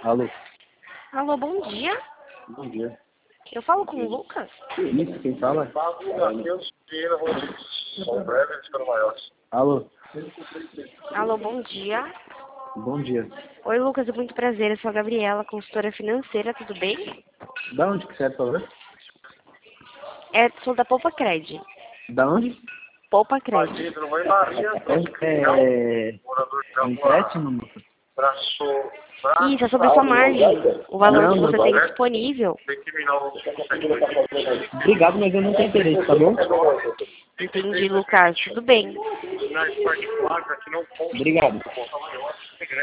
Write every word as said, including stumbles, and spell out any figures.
Alô? Alô, bom dia. Bom dia. Eu falo com o Lucas? Isso, quem fala? Alô? Alô, bom dia. Bom dia. Oi, Lucas, é muito prazer. Eu sou a Gabriela, consultora financeira, tudo bem? Da onde que você é, por favor? É, sou da Poupa Cred. Da onde? Poupa Cred. É, é um empréstimo, moça? Isso, é sobre a sua margem. O valor Não, que você não. tem disponível. Obrigado, mas eu não tenho interesse, tá bom? Entendi, Lucas. Tudo bem. Obrigado.